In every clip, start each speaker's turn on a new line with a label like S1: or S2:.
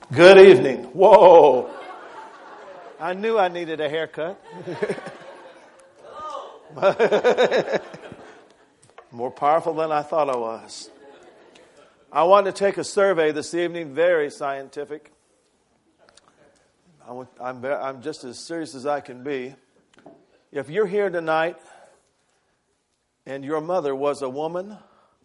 S1: Good evening. Whoa. I knew I needed a haircut. More powerful than I thought I was. I want to take a survey this evening, very scientific. I'm just as serious as I can be. If you're here tonight and your mother was a woman,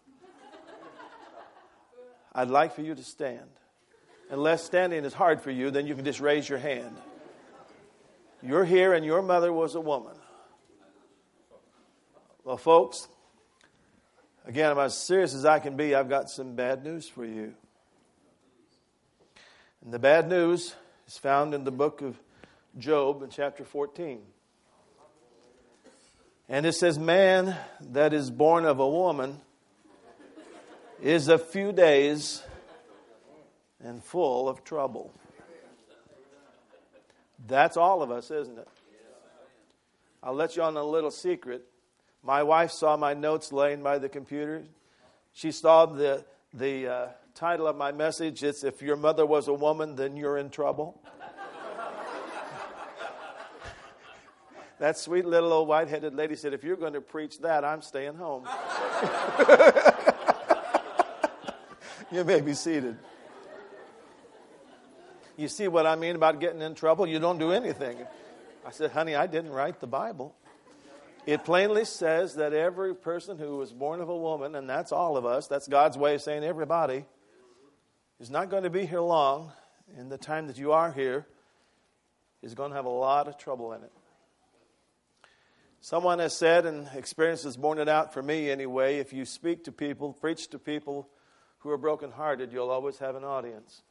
S1: I'd like for you to stand. Unless standing is hard for you, then you can just raise your hand. You're here and your mother was a woman. Well, folks, again, I'm as serious as I can be. I've got some bad news for you. And the bad news is found in the book of Job in chapter 14. And it says, man that is born of a woman is a few days and full of trouble. That's all of us, isn't it? I'll let you on a little secret. My wife saw my notes laying by the computer. She saw the title of my message. It's If Your Mother Was a Woman, Then You're in Trouble. That sweet little old white-headed lady said, if you're going to preach that, I'm staying home. You may be seated. You see what I mean about getting in trouble? You don't do anything. I said, honey, I didn't write the Bible. It plainly says that every person who was born of a woman, and that's all of us, that's God's way of saying everybody, is not going to be here long. And the time that you are here is going to have a lot of trouble in it. Someone has said, and experience has borne it out for me anyway, if you speak to people, preach to people who are brokenhearted, you'll always have an audience.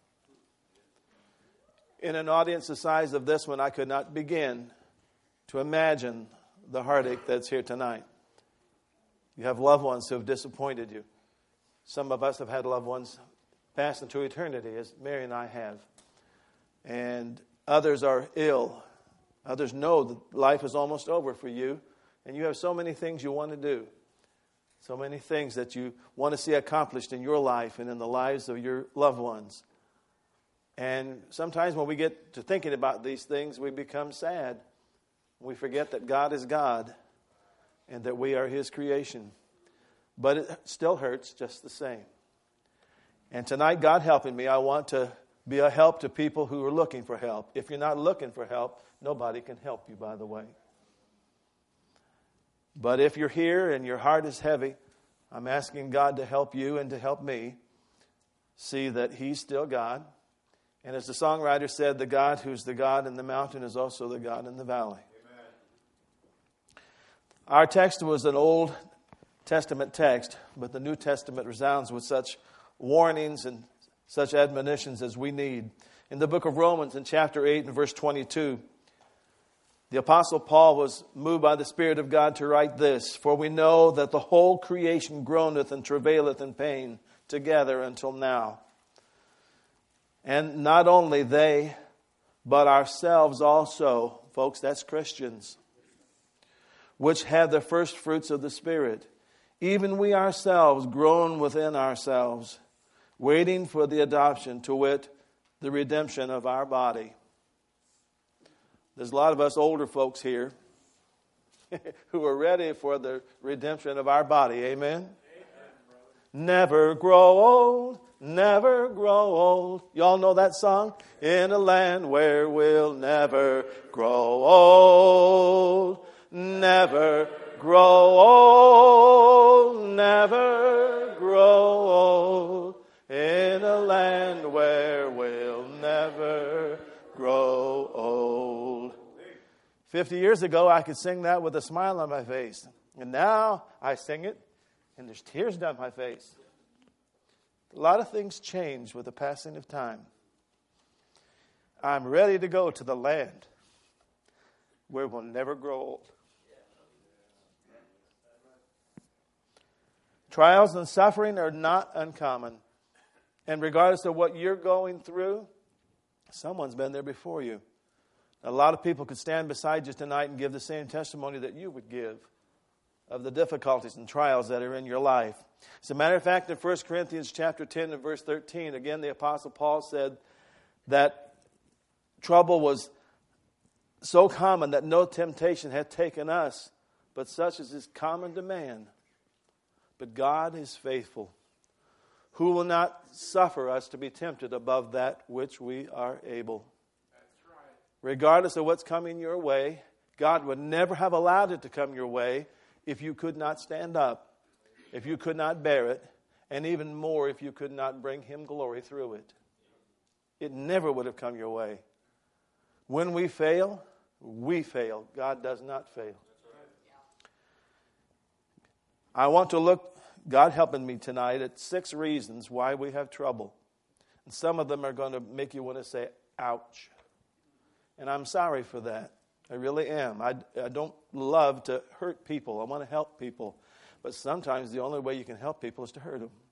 S1: In an audience the size of this one, I could not begin to imagine the heartache that's here tonight. You have loved ones who have disappointed you. Some of us have had loved ones pass into eternity, as Mary and I have. And others are ill. Others know that life is almost over for you. And you have so many things you want to do. So many things that you want to see accomplished in your life and in the lives of your loved ones. And sometimes when we get to thinking about these things, we become sad. We forget that God is God and that we are His creation. But it still hurts just the same. And tonight, God helping me, I want to be a help to people who are looking for help. If you're not looking for help, nobody can help you, by the way. But if you're here and your heart is heavy, I'm asking God to help you and to help me see that He's still God. And as the songwriter said, the God who's the God in the mountain is also the God in the valley. Amen. Our text was an Old Testament text, but the New Testament resounds with such warnings and such admonitions as we need. In the book of Romans, in chapter 8 and verse 22, the Apostle Paul was moved by the Spirit of God to write this, for we know that the whole creation groaneth and travaileth in pain together until now. And not only they, but ourselves also, folks, that's Christians, which have the first fruits of the Spirit. Even we ourselves groan within ourselves, waiting for the adoption, to wit, the redemption of our body. There's a lot of us older folks here who are ready for the redemption of our body. Amen? Amen, never grow old. Never grow old. Y'all know that song? In a land where we'll never grow old. Never grow old. Never grow old. In a land where we'll never grow old. 50 years ago, I could sing that with a smile on my face. And now I sing it and there's tears down my face. A lot of things change with the passing of time. I'm ready to go to the land where we'll never grow old. Trials and suffering are not uncommon. And regardless of what you're going through, someone's been there before you. A lot of people could stand beside you tonight and give the same testimony that you would give of the difficulties and trials that are in your life. As a matter of fact, in 1 Corinthians chapter 10 and verse 13, again, the Apostle Paul said that trouble was so common that no temptation had taken us, but such as is common to man. But God is faithful, who will not suffer us to be tempted above that which we are able. That's right. Regardless of what's coming your way, God would never have allowed it to come your way if you could not stand up, if you could not bear it, and even more if you could not bring Him glory through it. It never would have come your way. When we fail, we fail. God does not fail. I want to look, God helping me tonight, at 6 reasons why we have trouble. And some of them are going to make you want to say, ouch. And I'm sorry for that. I really am. I don't love to hurt people. I want to help people. But sometimes the only way you can help people is to hurt them.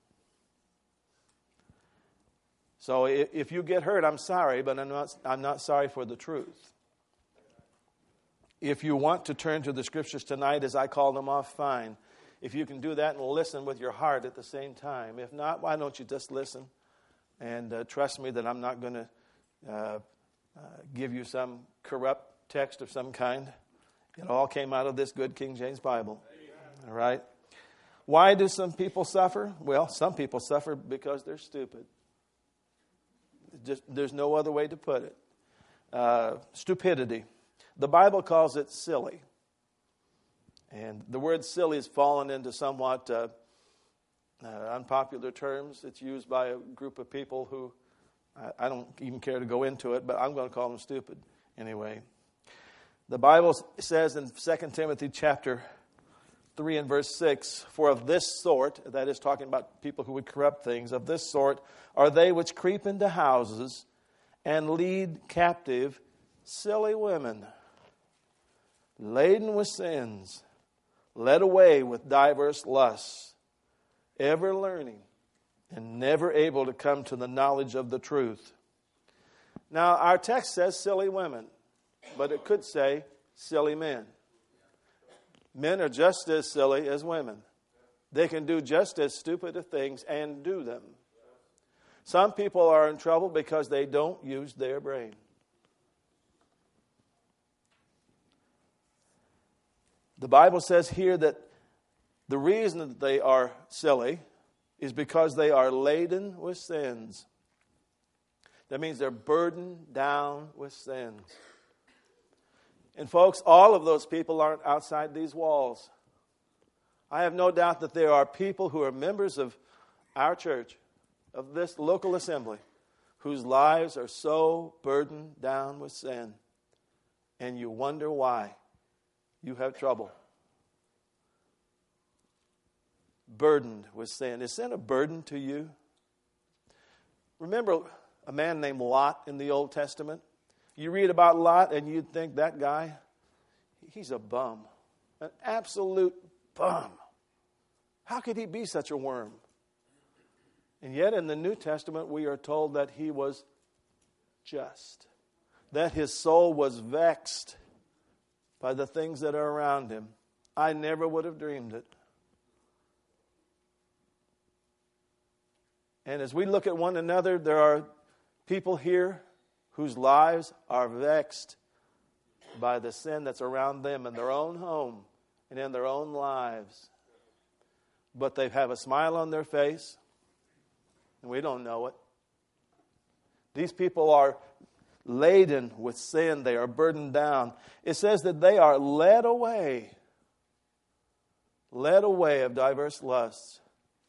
S1: So if you get hurt, I'm sorry, but I'm not sorry for the truth. If you want to turn to the Scriptures tonight as I call them off, fine. If you can do that and listen with your heart at the same time. If not, why don't you just listen and trust me that I'm not going to give you some corrupt text of some kind. It all came out of this good King James Bible. All right? Why do some people suffer? Well, some people suffer because they're stupid. There's no other way to put it. Stupidity. The Bible calls it silly. And the word silly has fallen into somewhat unpopular terms. It's used by a group of people who, I don't even care to go into it, but I'm going to call them stupid anyway. The Bible says in 2 Timothy chapter 3 and verse 6, for of this sort, that is talking about people who would corrupt things, of this sort are they which creep into houses and lead captive silly women, laden with sins, led away with diverse lusts, ever learning and never able to come to the knowledge of the truth. Now, our text says silly women, but it could say silly men. Men are just as silly as women. They can do just as stupid of things and do them. Some people are in trouble because they don't use their brain. The Bible says here that the reason that they are silly is because they are laden with sins. That means they're burdened down with sins. And folks, all of those people aren't outside these walls. I have no doubt that there are people who are members of our church, of this local assembly, whose lives are so burdened down with sin. And you wonder why you have trouble. Burdened with sin. Is sin a burden to you? Remember a man named Lot in the Old Testament? You read about Lot and you'd think that guy, he's a bum. An absolute bum. How could he be such a worm? And yet in the New Testament we are told that he was just. That his soul was vexed by the things that are around him. I never would have dreamed it. And as we look at one another, there are people here whose lives are vexed by the sin that's around them in their own home and in their own lives. But they have a smile on their face, and we don't know it. These people are laden with sin. They are burdened down. It says that they are led away of diverse lusts.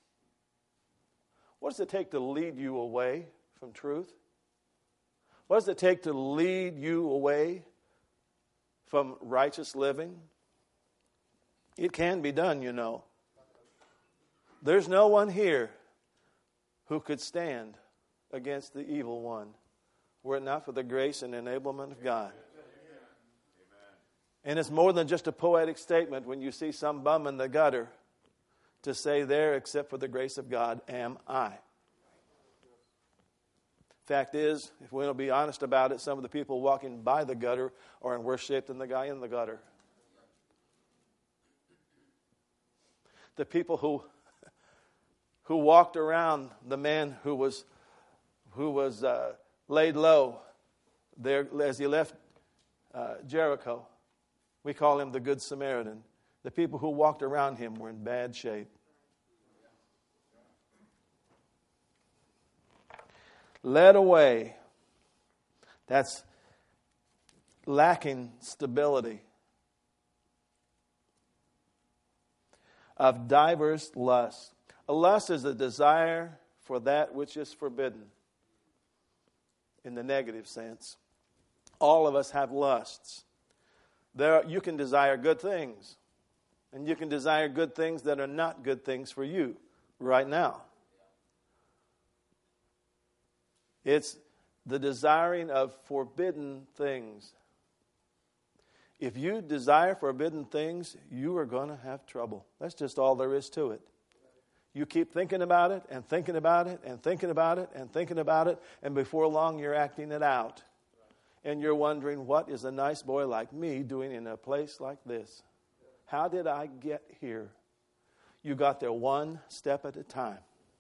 S1: What does it take to lead you away from truth? What does it take to lead you away from righteous living? It can be done, you know. There's no one here who could stand against the evil one were it not for the grace and enablement of God. And it's more than just a poetic statement when you see some bum in the gutter to say, there, except for the grace of God, am I. Fact is, if we want to be honest about it, some of the people walking by the gutter are in worse shape than the guy in the gutter. The people who walked around the man who was laid low there as he left Jericho. We call him the Good Samaritan. The people who walked around him were in bad shape. Led away. That's lacking stability. Of diverse lusts. A lust is a desire for that which is forbidden. In the negative sense. All of us have lusts. You can desire good things. And you can desire good things that are not good things for you right now. It's the desiring of forbidden things. If you desire forbidden things, you are going to have trouble. That's just all there is to it. You keep thinking about it and thinking about it and thinking about it and thinking about it, and before long you're acting it out. And you're wondering, what is a nice boy like me doing in a place like this? How did I get here? You got there one step at a time.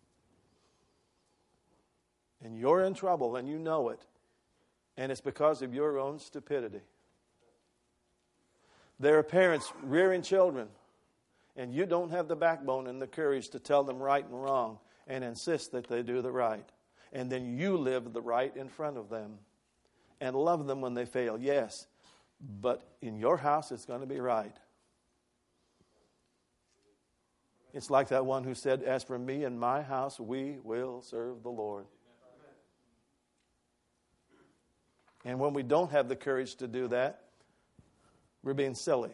S1: And you're in trouble, and you know it. And it's because of your own stupidity. There are parents rearing children, and you don't have the backbone and the courage to tell them right and wrong and insist that they do the right. And then you live the right in front of them and love them when they fail. Yes, but in your house it's going to be right. It's like that one who said, as for me and my house, we will serve the Lord. And when we don't have the courage to do that, we're being silly.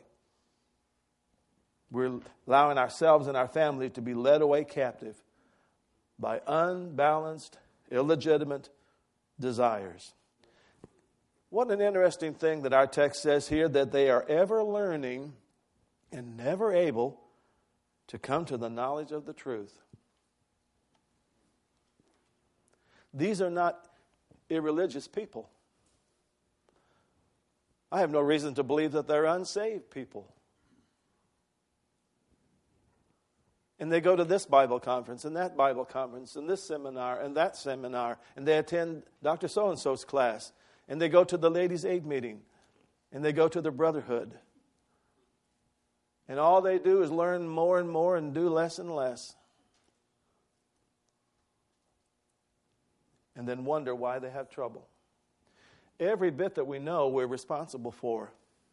S1: We're allowing ourselves and our family to be led away captive by unbalanced, illegitimate desires. What an interesting thing that our text says here, that they are ever learning and never able to come to the knowledge of the truth. These are not irreligious people. I have no reason to believe that they're unsaved people. And they go to this Bible conference and that Bible conference and this seminar and that seminar. And they attend Dr. So-and-so's class. And they go to the ladies' aid meeting. And they go to the brotherhood. And all they do is learn more and more and do less and less. And then wonder why they have trouble. Every bit that we know, we're responsible for.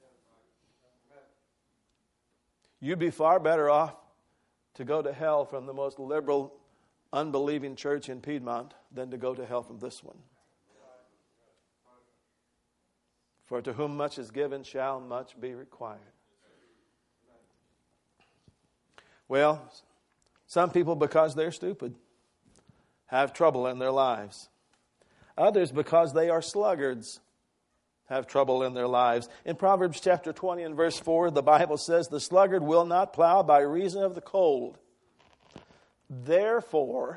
S1: You'd be far better off to go to hell from the most liberal, unbelieving church in Piedmont than to go to hell from this one. For to whom much is given shall much be required. Well, some people, because they're stupid, have trouble in their lives. Others, because they are sluggards, have trouble in their lives. In Proverbs chapter 20 and verse 4, the Bible says, the sluggard will not plow by reason of the cold. Therefore,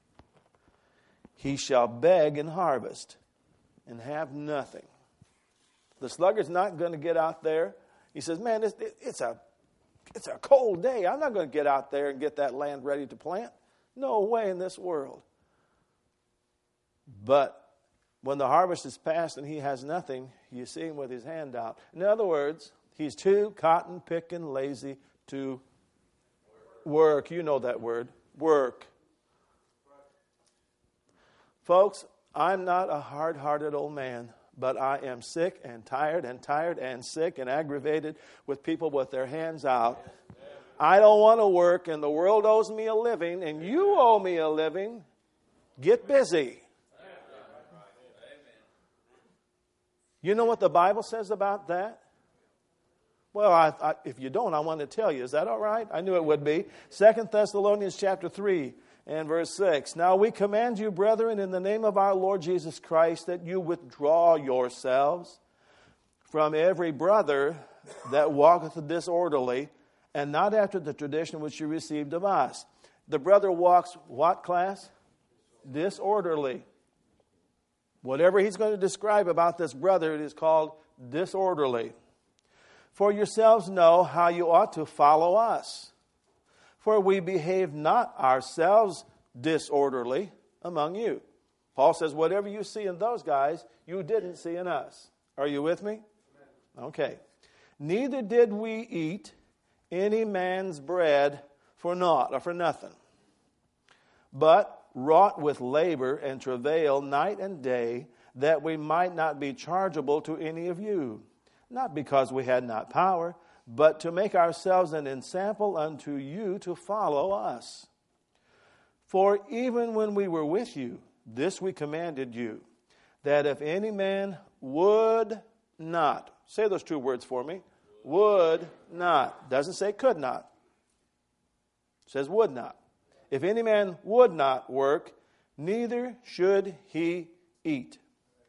S1: he shall beg and harvest and have nothing. The sluggard's not going to get out there. He says, man, it's a cold day. I'm not going to get out there and get that land ready to plant. No way in this world. But when the harvest is past and he has nothing, you see him with his hand out. In other words, he's too cotton-picking lazy to work. You know that word, work. Folks, I'm not a hard-hearted old man, but I am sick and tired and sick and aggravated with people with their hands out. I don't want to work, and the world owes me a living, and you owe me a living. Get busy. You know what the Bible says about that? Well, if you don't, I want to tell you. Is that all right? I knew it would be. 2 Thessalonians chapter 3 and verse 6. Now we command you, brethren, in the name of our Lord Jesus Christ, that you withdraw yourselves from every brother that walketh disorderly, and not after the tradition which you received of us. The brother walks what class? Disorderly. Whatever he's going to describe about this brother, it is called disorderly. For yourselves know how you ought to follow us. For we behave not ourselves disorderly among you. Paul says, whatever you see in those guys, you didn't see in us. Are you with me? Okay. Neither did we eat any man's bread for naught or for nothing, but wrought with labor and travail night and day, that we might not be chargeable to any of you, not because we had not power, but to make ourselves an ensample unto you to follow us. For even when we were with you, this we commanded you, that if any man would not, say those two words for me, would not, doesn't say could not, it says would not. If any man would not work, neither should he eat.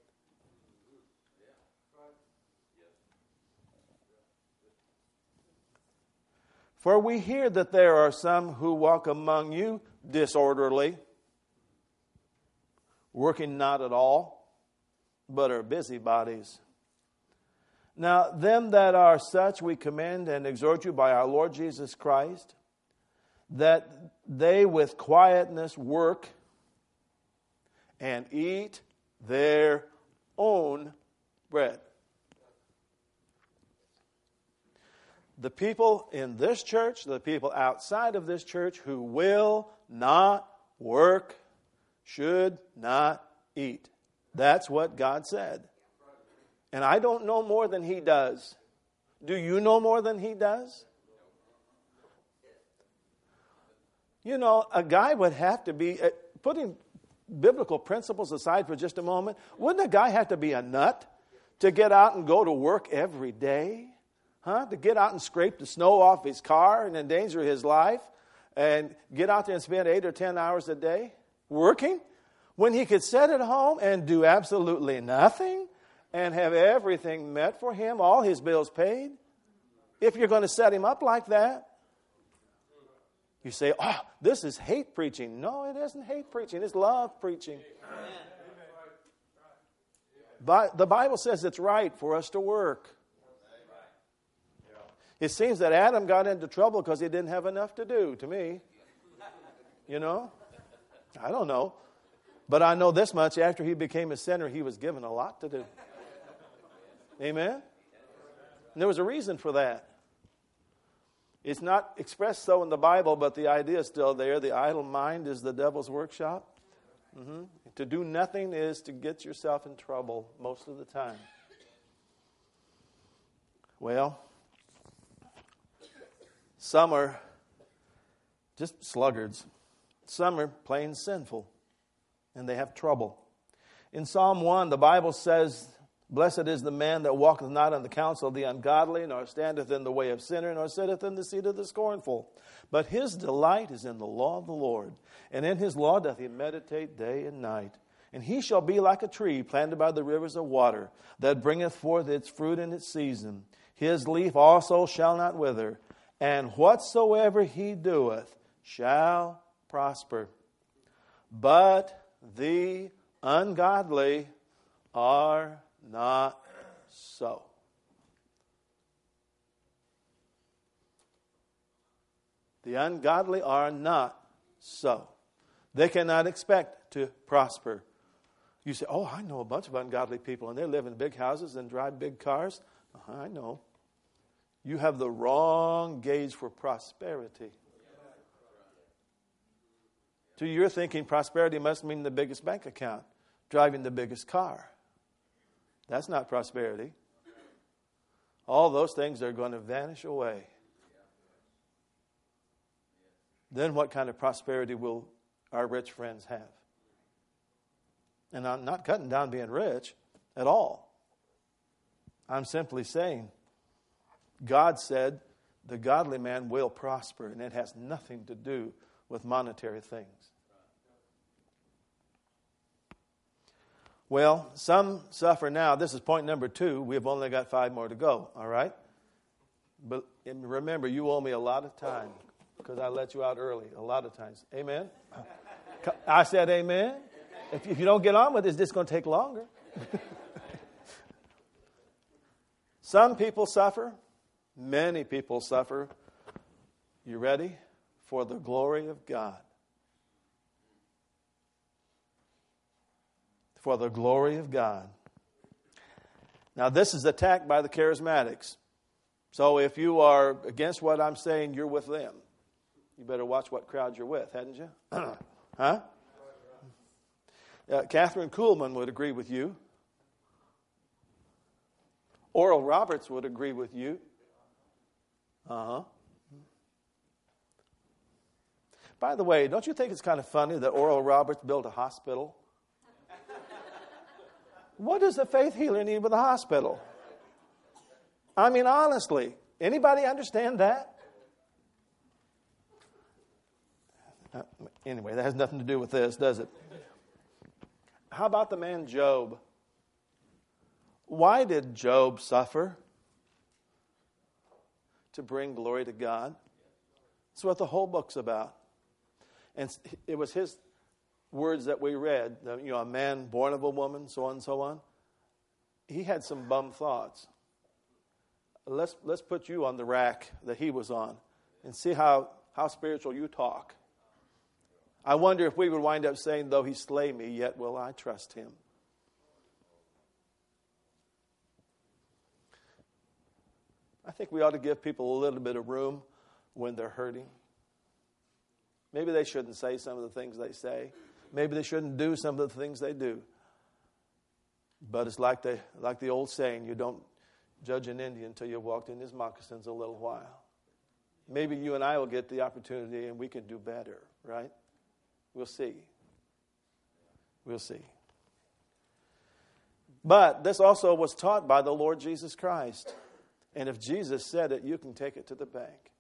S1: For we hear that there are some who walk among you disorderly, working not at all, but are busybodies. Now, them that are such we commend and exhort you by our Lord Jesus Christ, that they with quietness work and eat their own bread. The people in this church, the people outside of this church who will not work should not eat. That's what God said. And I don't know more than He does. Do you know more than He does? You know, a guy would have to be, putting biblical principles aside for just a moment, wouldn't a guy have to be a nut to get out and go to work every day? To get out and scrape the snow off his car and endanger his life and get out there and spend 8 or 10 hours a day working when he could sit at home and do absolutely nothing and have everything met for him, all his bills paid? If you're going to set him up like that, you say, oh, this is hate preaching. No, it isn't hate preaching. It's love preaching. But the Bible says it's right for us to work. It seems that Adam got into trouble because he didn't have enough to do, to me. You know? I don't know. But I know this much, after he became a sinner, he was given a lot to do. Amen? And there was a reason for that. It's not expressed so in the Bible, but the idea is still there. The idle mind is the devil's workshop. To do nothing is to get yourself in trouble most of the time. Well, some are just sluggards. Some are plain sinful, and they have trouble. In Psalm 1, the Bible says, blessed is the man that walketh not in the counsel of the ungodly, nor standeth in the way of sinner, nor sitteth in the seat of the scornful. But his delight is in the law of the Lord, and in his law doth he meditate day and night. And he shall be like a tree planted by the rivers of water, that bringeth forth its fruit in its season. His leaf also shall not wither, and whatsoever he doeth shall prosper. But the ungodly are not so. The ungodly are not so. They cannot expect to prosper. You say, oh, I know a bunch of ungodly people, and they live in big houses and drive big cars. I know. You have the wrong gauge for prosperity. To your thinking, prosperity must mean the biggest bank account, driving the biggest car. That's not prosperity. All those things are going to vanish away. Then what kind of prosperity will our rich friends have? And I'm not cutting down being rich at all. I'm simply saying, God said the godly man will prosper, and it has nothing to do with monetary things. Well, some suffer now. This is point number 2. We've only got 5 more to go, all right? But remember, you owe me a lot of time because I let you out early a lot of times. Amen? I said amen. If you don't get on with it, it's just going to take longer. Some people suffer. Many people suffer. You ready? For the glory of God. for the glory of God. Now, this is attacked by the charismatics. So if you are against what I'm saying, you're with them. You better watch what crowd you're with, hadn't you? Huh? Catherine Kuhlman would agree with you. Oral Roberts would agree with you. Uh-huh. By the way, don't you think it's kind of funny that Oral Roberts built a hospital? What does a faith healer need with a hospital? I mean, honestly, anybody understand that? Anyway, that has nothing to do with this, does it? How about the man Job? Why did Job suffer? To bring glory to God. That's what the whole book's about. And it was his words that we read. A man born of a woman, so on and so on. He had some bum thoughts. Let's put you on the rack that he was on and see how spiritual you talk. I wonder if we would wind up saying, though he slay me, yet will I trust him. I think we ought to give people a little bit of room when they're hurting. Maybe they shouldn't say some of the things they say. Maybe they shouldn't do some of the things they do. But it's like the old saying, you don't judge an Indian until you've walked in his moccasins a little while. Maybe you and I will get the opportunity and we can do better, right? We'll see. We'll see. But this also was taught by the Lord Jesus Christ. And if Jesus said it, you can take it to the bank.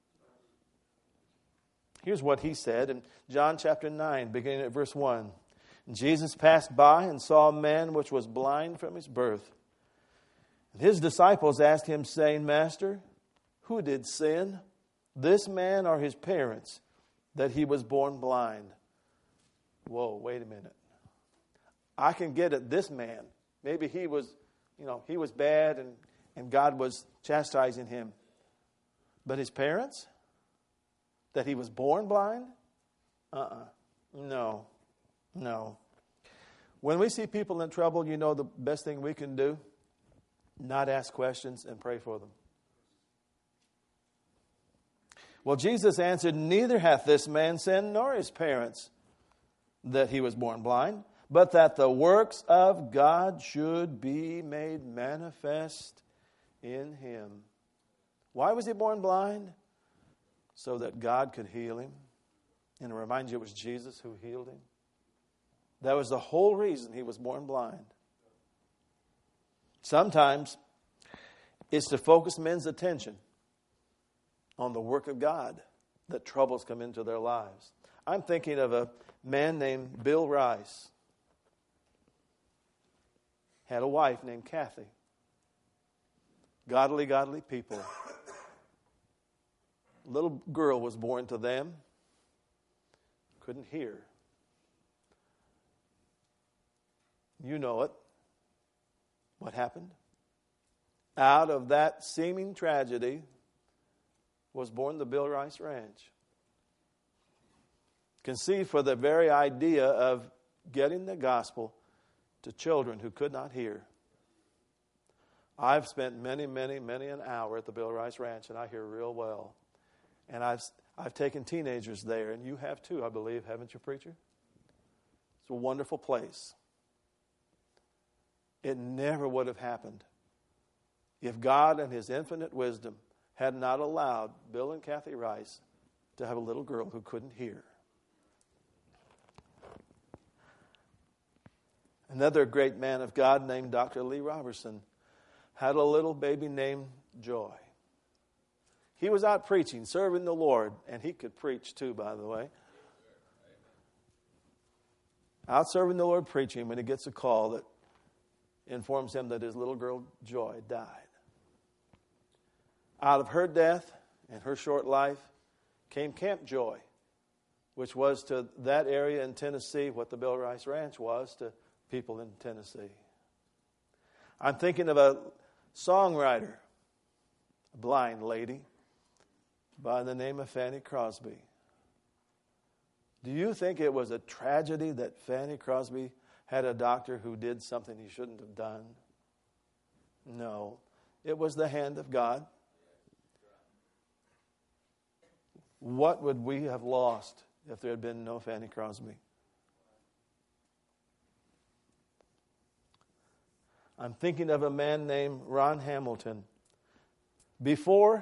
S1: Here's what he said in John chapter 9, beginning at verse 1. Jesus passed by and saw a man which was blind from his birth. And his disciples asked him, saying, Master, who did sin, this man or his parents, that he was born blind? Whoa, wait a minute. I can get at this man. Maybe he was bad and God was chastising him. But his parents? That he was born blind? No. When we see people in trouble, the best thing we can do? Not ask questions and pray for them. Well, Jesus answered, neither hath this man sinned nor his parents that he was born blind, but that the works of God should be made manifest in him. Why was he born blind? So that God could heal him. And to remind you, it was Jesus who healed him. That was the whole reason he was born blind. Sometimes it's to focus men's attention on the work of God that troubles come into their lives. I'm thinking of a man named Bill Rice. Had a wife named Kathy. Godly people. Little girl was born to them. Couldn't hear. You know it. What happened? Out of that seeming tragedy was born the Bill Rice Ranch. Conceived for the very idea of getting the gospel to children who could not hear. I've spent many an hour at the Bill Rice Ranch, and I hear real well. And I've taken teenagers there, and you have too, I believe, haven't you, preacher? It's a wonderful place. It never would have happened if God in his infinite wisdom had not allowed Bill and Kathy Rice to have a little girl who couldn't hear. Another great man of God named Dr. Lee Robertson had a little baby named Joy. He was out preaching, serving the Lord, and he could preach too, by the way. Out serving the Lord preaching when he gets a call that informs him that his little girl Joy died. Out of her death and her short life came Camp Joy, which was to that area in Tennessee what the Bill Rice Ranch was to people in Tennessee. I'm thinking of a songwriter, a blind lady by the name of Fanny Crosby. Do you think it was a tragedy that Fanny Crosby had a doctor who did something he shouldn't have done. No, it was the hand of God. What would we have lost if there had been no Fanny Crosby? I'm thinking of a man named Ron Hamilton. Before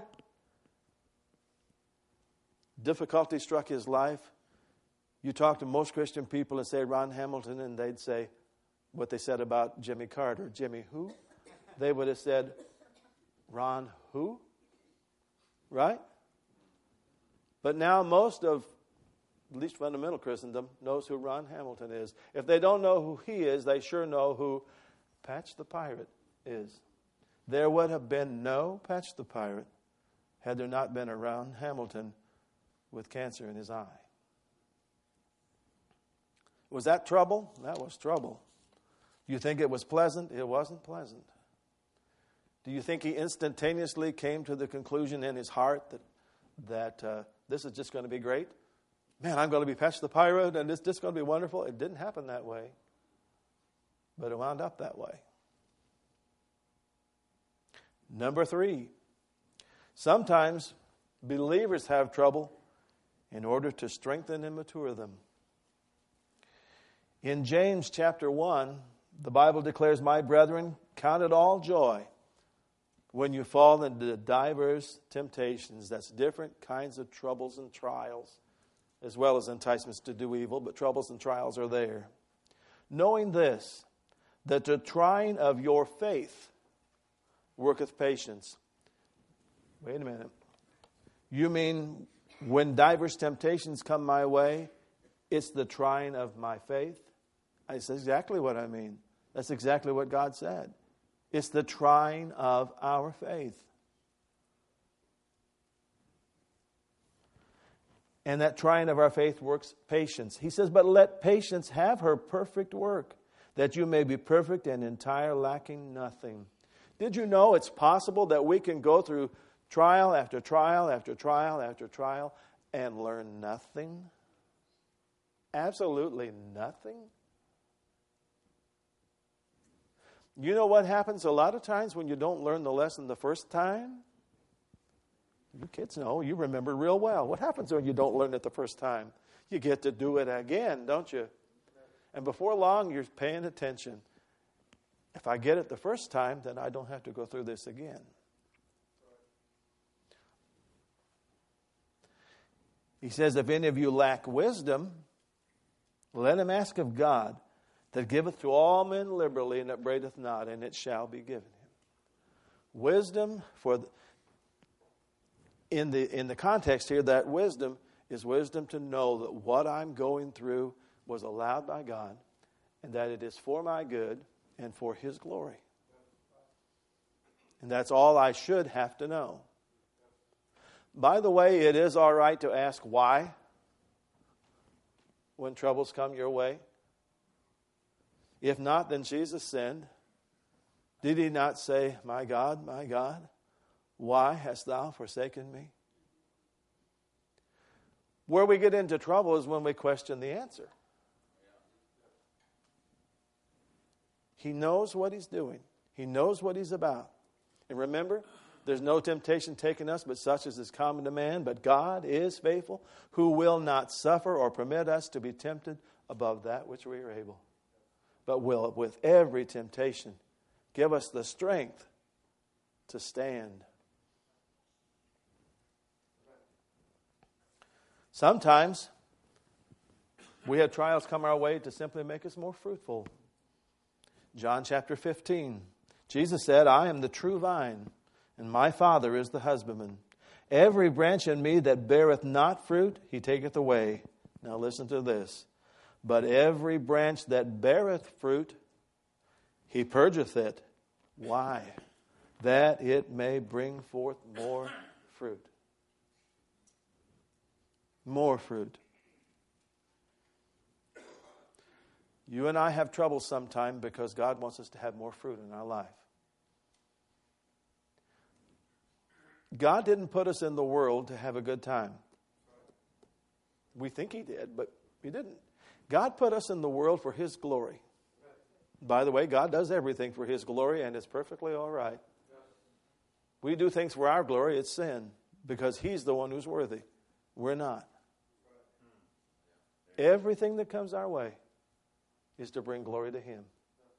S1: difficulty struck his life, you talk to most Christian people and say Ron Hamilton, and they'd say what they said about Jimmy Carter. Jimmy who? They would have said, Ron who? Right? But now most of, at least fundamental Christendom, knows who Ron Hamilton is. If they don't know who he is, they sure know who Patch the Pirate is. There would have been no Patch the Pirate had there not been a Ron Hamilton with cancer in his eye. Was that trouble? That was trouble. Do you think it was pleasant? It wasn't pleasant. Do you think he instantaneously came to the conclusion in his heart that this is just going to be great? Man, I'm going to be Patch the Pirate and it's just going to be wonderful. It didn't happen that way. But it wound up that way. Number 3, sometimes believers have trouble in order to strengthen and mature them. In James chapter 1, the Bible declares, my brethren, count it all joy when you fall into diverse temptations. That's different kinds of troubles and trials, as well as enticements to do evil, but troubles and trials are there. Knowing this, that the trying of your faith worketh patience. Wait a minute. You mean when diverse temptations come my way, it's the trying of my faith? That's exactly what I mean. That's exactly what God said. It's the trying of our faith. And that trying of our faith works patience. He says, but let patience have her perfect work, that you may be perfect and entire, lacking nothing. Did you know it's possible that we can go through trial after trial after trial after trial and learn nothing? Absolutely nothing. You know what happens a lot of times when you don't learn the lesson the first time? You kids know, you remember real well. What happens when you don't learn it the first time? You get to do it again, don't you? And before long, you're paying attention. If I get it the first time, then I don't have to go through this again. He says, if any of you lack wisdom, let him ask of God, that giveth to all men liberally, and upbraideth not, and it shall be given him. Wisdom, in the context here, that wisdom is wisdom to know that what I'm going through was allowed by God, and that it is for my good and for his glory. And that's all I should have to know. By the way, it is all right to ask why when troubles come your way. If not, then Jesus sinned. Did he not say, my God, why hast thou forsaken me? Where we get into trouble is when we question the answer. He knows what he's doing. He knows what he's about. And remember, there's no temptation taken us, but such as is common to man. But God is faithful, who will not suffer or permit us to be tempted above that which we are able, but will, with every temptation, give us the strength to stand. Sometimes we have trials come our way to simply make us more fruitful. John chapter 15, Jesus said, I am the true vine, and my Father is the husbandman. Every branch in me that beareth not fruit, he taketh away. Now listen to this. But every branch that beareth fruit, he purgeth it. Why? That it may bring forth more fruit. More fruit. You and I have trouble sometimes because God wants us to have more fruit in our life. God didn't put us in the world to have a good time. We think he did, but he didn't. God put us in the world for his glory. By the way, God does everything for His glory, and it's perfectly all right. We do things for our glory, it's sin, because He's the one who's worthy. We're not. Everything that comes our way is to bring glory to Him.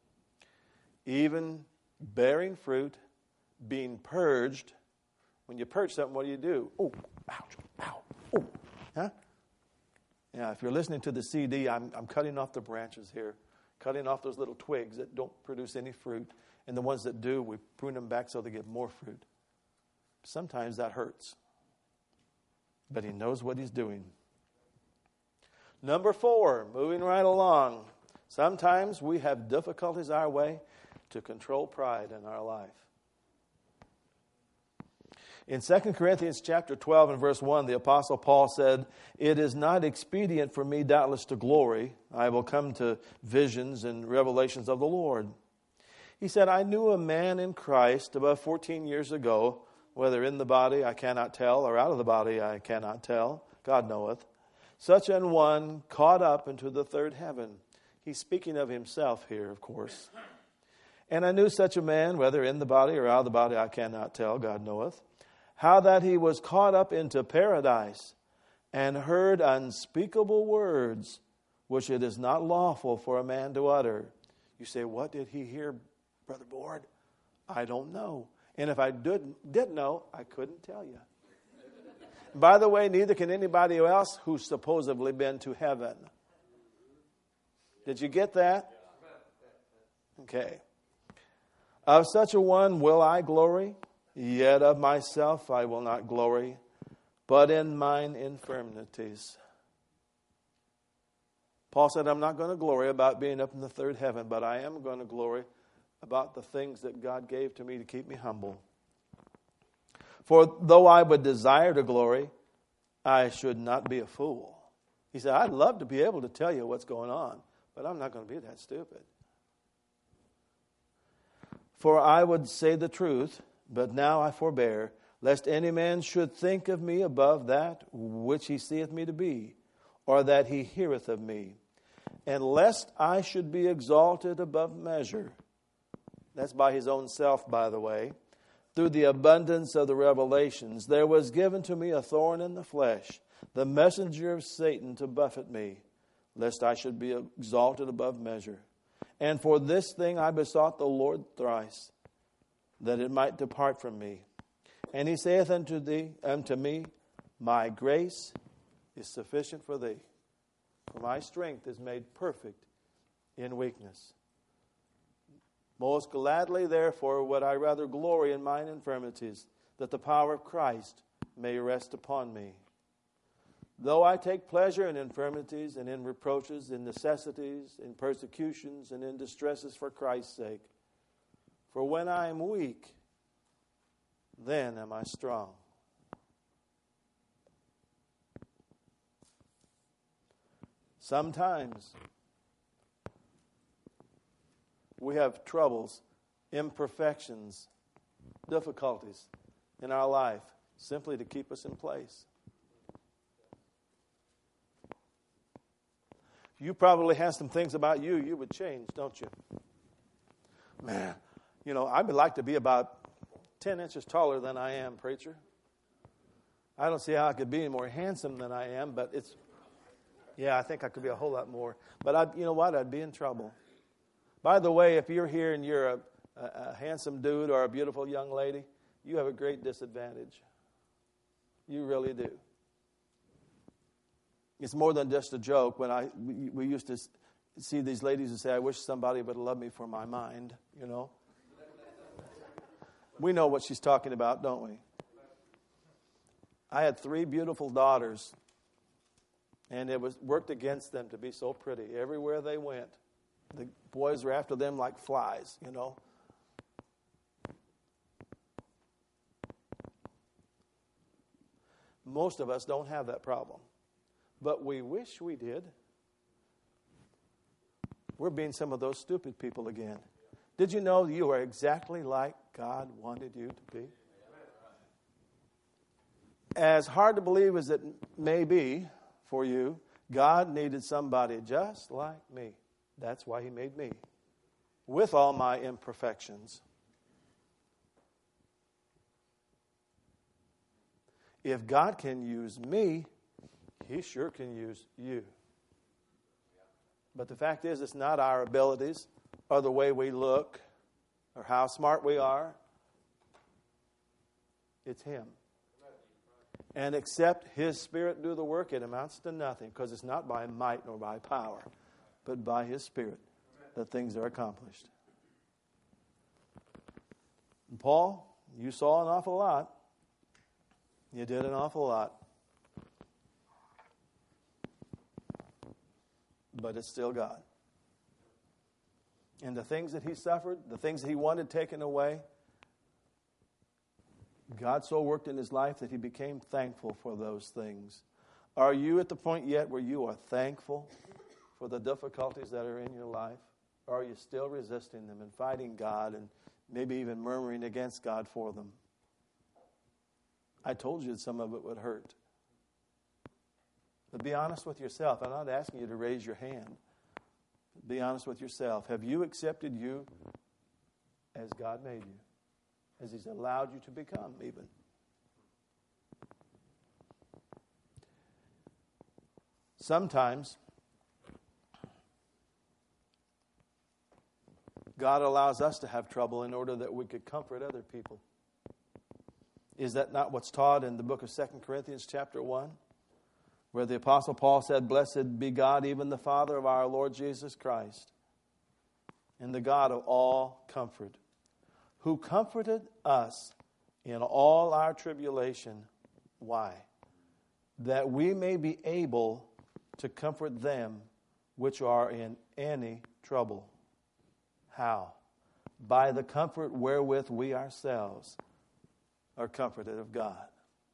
S1: Even bearing fruit, being purged. When you purge something, what do? Oh, ouch, ow, oh. Huh? Yeah, if you're listening to the CD, I'm cutting off the branches here. Cutting off those little twigs that don't produce any fruit. And the ones that do, we prune them back so they get more fruit. Sometimes that hurts. But He knows what He's doing. Number 4, moving right along. Sometimes we have difficulties our way to control pride in our life. In 2 Corinthians chapter 12 and verse 1, the Apostle Paul said, "It is not expedient for me doubtless to glory. I will come to visions and revelations of the Lord." He said, "I knew a man in Christ about 14 years ago, whether in the body I cannot tell, or out of the body I cannot tell, God knoweth, such an one caught up into the third heaven." He's speaking of himself here, of course. "And I knew such a man, whether in the body or out of the body I cannot tell, God knoweth, how that he was caught up into paradise and heard unspeakable words, which it is not lawful for a man to utter." You say, what did he hear, Brother Board? I don't know. And if I did know, I couldn't tell you. By the way, neither can anybody else who's supposedly been to heaven. Did you get that? Okay. "Of such a one will I glory, yet of myself I will not glory, but in mine infirmities." Paul said, I'm not going to glory about being up in the third heaven, but I am going to glory about the things that God gave to me to keep me humble. "For though I would desire to glory, I should not be a fool." He said, I'd love to be able to tell you what's going on, but I'm not going to be that stupid. "For I would say the truth, but now I forbear, lest any man should think of me above that which he seeth me to be, or that he heareth of me, and lest I should be exalted above measure." That's by his own self, by the way. "Through the abundance of the revelations, there was given to me a thorn in the flesh, the messenger of Satan to buffet me, lest I should be exalted above measure. And for this thing I besought the Lord thrice, that it might depart from me. And He saith unto me, My grace is sufficient for thee, for my strength is made perfect in weakness. Most gladly, therefore, would I rather glory in mine infirmities, that the power of Christ may rest upon me. Though I take pleasure in infirmities and in reproaches, in necessities, in persecutions, and in distresses for Christ's sake. For when I am weak, then am I strong." Sometimes we have troubles, imperfections, difficulties in our life simply to keep us in place. You probably have some things about you would change, don't you? Man, I would like to be about 10 inches taller than I am, preacher. I don't see how I could be any more handsome than I am, but I think I could be a whole lot more. But I'd be in trouble. By the way, if you're here and you're a handsome dude or a beautiful young lady, you have a great disadvantage. You really do. It's more than just a joke. When we used to see these ladies who say, "I wish somebody would love me for my mind," We know what she's talking about, don't we? I had 3 beautiful daughters, and it worked against them to be so pretty. Everywhere they went, the boys were after them like flies, Most of us don't have that problem. But we wish we did. We're being some of those stupid people again. Did you know you are exactly like God wanted you to be? As hard to believe as it may be for you, God needed somebody just like me. That's why He made me. with all my imperfections. If God can use me, He sure can use you. But the fact is, it's not our abilities or the way we look or how smart we are. It's Him. And except His Spirit do the work, it amounts to nothing, because it's not by might nor by power, but by His Spirit that things are accomplished. And Paul, you saw an awful lot. You did an awful lot. But it's still God. And the things that he suffered, the things that he wanted taken away, God so worked in his life that he became thankful for those things. Are you at the point yet where you are thankful for the difficulties that are in your life? Or are you still resisting them and fighting God and maybe even murmuring against God for them? I told you that some of it would hurt. But be honest with yourself. I'm not asking you to raise your hand. Be honest with yourself. Have you accepted you as God made you? As He's allowed you to become even? Sometimes God allows us to have trouble in order that we could comfort other people. Is that not what's taught in the book of 2 Corinthians chapter 1? Where the Apostle Paul said, "Blessed be God, even the Father of our Lord Jesus Christ, and the God of all comfort, who comforted us in all our tribulation." Why? That we may be able to comfort them which are in any trouble. How? By the comfort wherewith we ourselves are comforted of God.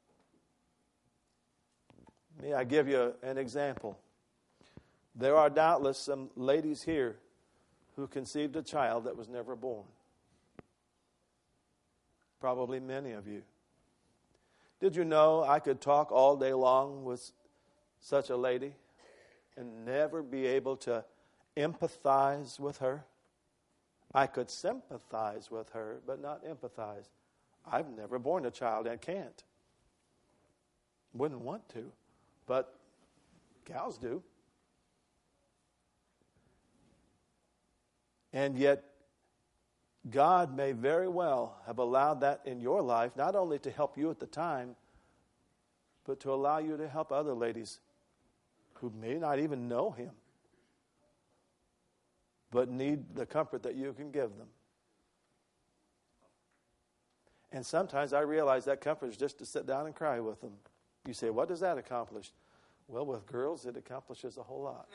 S1: May I give you an example? There are doubtless some ladies here who conceived a child that was never born. Probably many of you. Did you know I could talk all day long with such a lady and never be able to empathize with her? I could sympathize with her, but not empathize. I've never borne a child and can't. Wouldn't want to, but gals do. And yet, God may very well have allowed that in your life, not only to help you at the time, but to allow you to help other ladies who may not even know Him, but need the comfort that you can give them. And sometimes I realize that comfort is just to sit down and cry with them. You say, what does that accomplish? Well, with girls, it accomplishes a whole lot.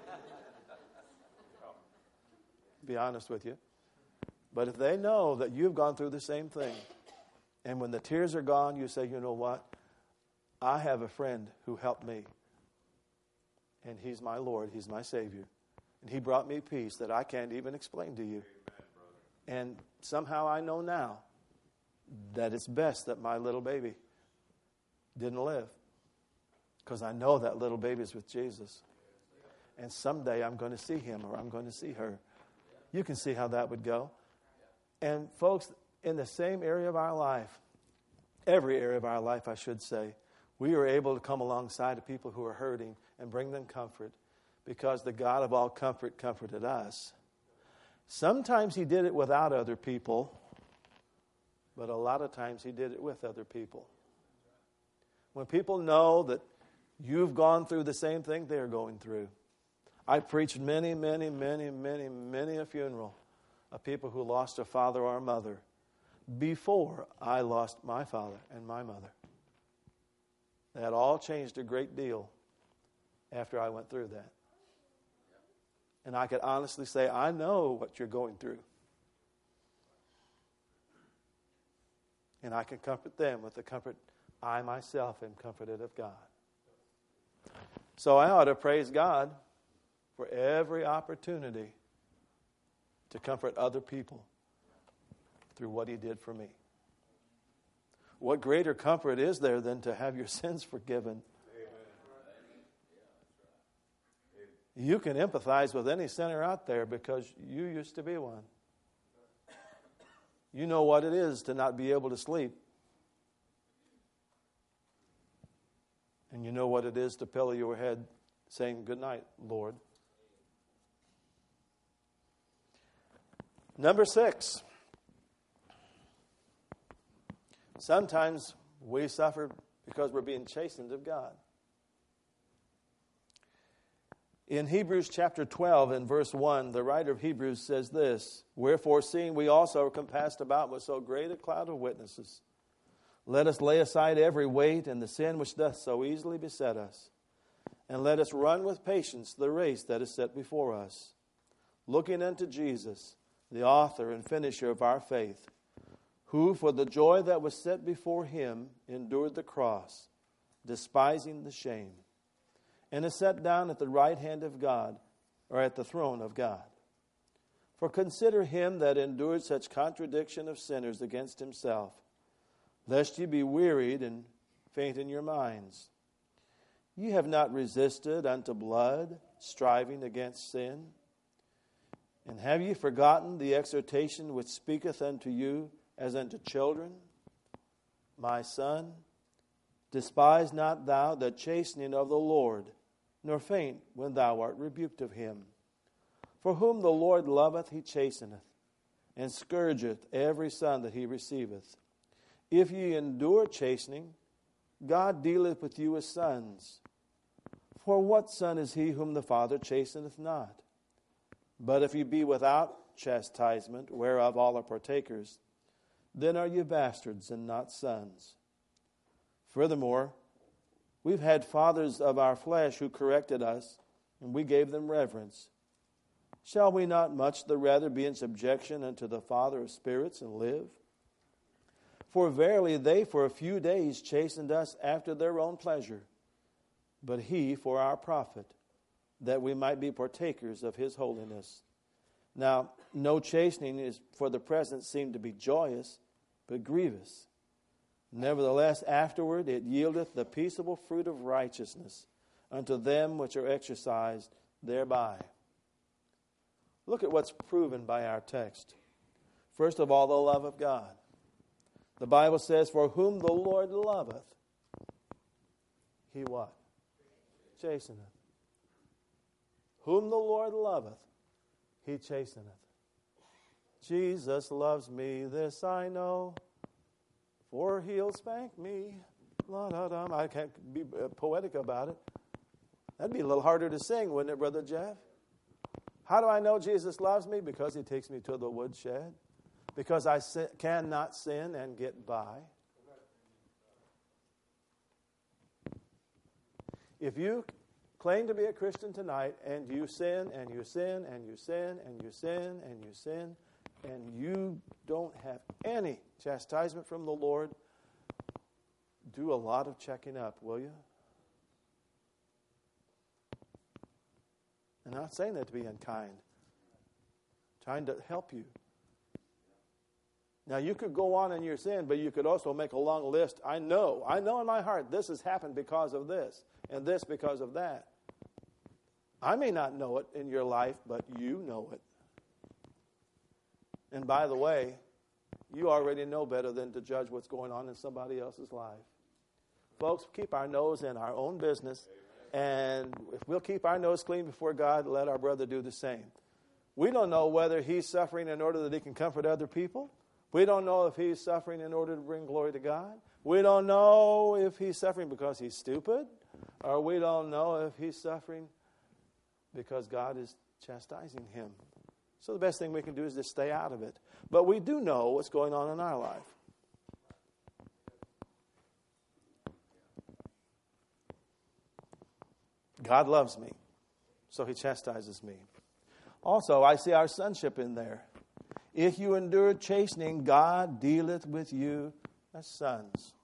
S1: Be honest with you. But if they know that you've gone through the same thing, and when the tears are gone, you say, you know what? I have a friend who helped me. And He's my Lord. He's my Savior. And He brought me peace that I can't even explain to you. And somehow I know now that it's best that my little baby didn't live. Because I know that little baby's with Jesus. And someday I'm going to see him or I'm going to see her. You can see how that would go. And folks, in the same area of our life, every area of our life, I should say, we are able to come alongside of people who are hurting and bring them comfort because the God of all comfort comforted us. Sometimes He did it without other people, but a lot of times He did it with other people. When people know that you've gone through the same thing they're going through. I preached many a funeral of people who lost a father or a mother before I lost my father and my mother. That all changed a great deal after I went through that. And I could honestly say, I know what you're going through. And I can comfort them with the comfort I myself am comforted of God. So I ought to praise God for every opportunity to comfort other people through what He did for me. What greater comfort is there than to have your sins forgiven? You can empathize with any sinner out there because you used to be one. You know what it is to not be able to sleep. And you know what it is to pillow your head saying, "Good night, Lord." Number 6. Sometimes we suffer because we're being chastened of God. In Hebrews chapter 12 and verse 1, the writer of Hebrews says this, "Wherefore, seeing we also are compassed about with so great a cloud of witnesses, let us lay aside every weight and the sin which doth so easily beset us, and let us run with patience the race that is set before us, looking unto Jesus, the author and finisher of our faith, who for the joy that was set before him endured the cross, despising the shame, and is set down at the right hand of God, or at the throne of God. For consider him that endured such contradiction of sinners against himself, lest ye be wearied and faint in your minds. Ye have not resisted unto blood, striving against sin. And have ye forgotten the exhortation which speaketh unto you as unto children? My son, despise not thou the chastening of the Lord, nor faint when thou art rebuked of him. For whom the Lord loveth, he chasteneth, and scourgeth every son that he receiveth. If ye endure chastening, God dealeth with you as sons. For what son is he whom the Father chasteneth not? But if ye be without chastisement, whereof all are partakers, then are ye bastards and not sons. Furthermore, we've had fathers of our flesh who corrected us, and we gave them reverence. Shall we not much the rather be in subjection unto the Father of spirits and live? For verily they for a few days chastened us after their own pleasure, but he for our profit, that we might be partakers of his holiness. Now, no chastening is for the present seemed to be joyous, but grievous. Nevertheless, afterward it yieldeth the peaceable fruit of righteousness unto them which are exercised thereby. Look at what's proven by our text. First of all, the love of God. The Bible says, "For whom the Lord loveth, he" what? "Chasteneth." Whom the Lord loveth, he chasteneth. Jesus loves me, this I know, for he'll spank me. La-da-dum. I can't be poetic about it. That'd be a little harder to sing, wouldn't it, Brother Jeff? How do I know Jesus loves me? Because he takes me to the woodshed. Because I cannot sin and get by. If you claim to be a Christian tonight and you sin and you sin and you sin and you sin and you sin and you don't have any chastisement from the Lord, do a lot of checking up, will you? I'm not saying that to be unkind. I'm trying to help you. Now, you could go on in your sin, but you could also make a long list. I know in my heart this has happened because of this, and this because of that. I may not know it in your life, but you know it. And by the way, you already know better than to judge what's going on in somebody else's life. Folks, keep our nose in our own business, and if we'll keep our nose clean before God, let our brother do the same. We don't know whether he's suffering in order that he can comfort other people. We don't know if he's suffering in order to bring glory to God. We don't know if he's suffering because he's stupid, or we don't know if he's suffering because God is chastising him. So the best thing we can do is just stay out of it. But we do know what's going on in our life. God loves me, so he chastises me. Also, I see our sonship in there. If you endure chastening, God dealeth with you as sons.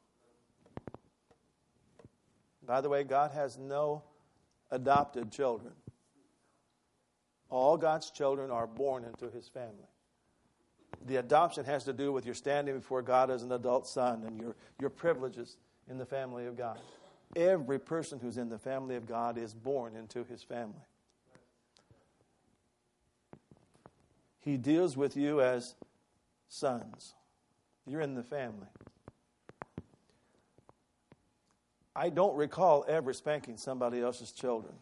S1: By the way, God has no adopted children. All God's children are born into his family. The adoption has to do with your standing before God as an adult son and your privileges in the family of God. Every person who's in the family of God is born into his family. He deals with you as sons. You're in the family. I don't recall ever spanking somebody else's children.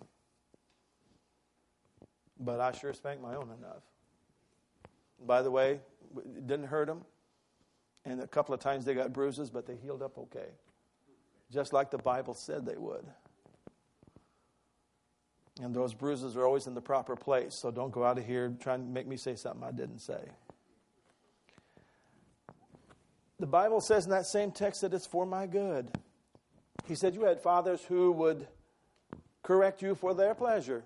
S1: But I sure spanked my own enough. By the way, it didn't hurt them. And a couple of times they got bruises, but they healed up okay. Just like the Bible said they would. And those bruises are always in the proper place. So don't go out of here trying to make me say something I didn't say. The Bible says in that same text that it's for my good. He said you had fathers who would correct you for their pleasure.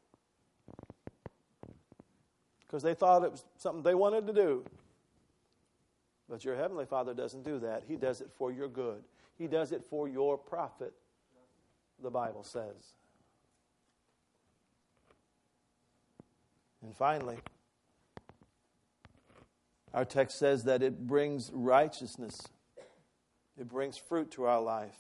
S1: Because they thought it was something they wanted to do. But your Heavenly Father doesn't do that. He does it for your good. He does it for your profit, the Bible says. And finally, our text says that it brings righteousness. It brings fruit to our life.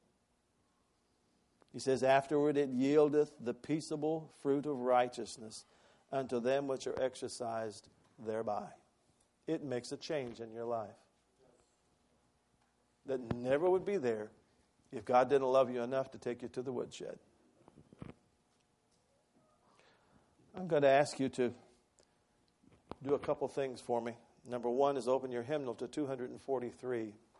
S1: He says, afterward it yieldeth the peaceable fruit of righteousness unto them which are exercised thereby. It makes a change in your life that never would be there if God didn't love you enough to take you to the woodshed. I'm going to ask you to do a couple things for me. Number one is open your hymnal to 243.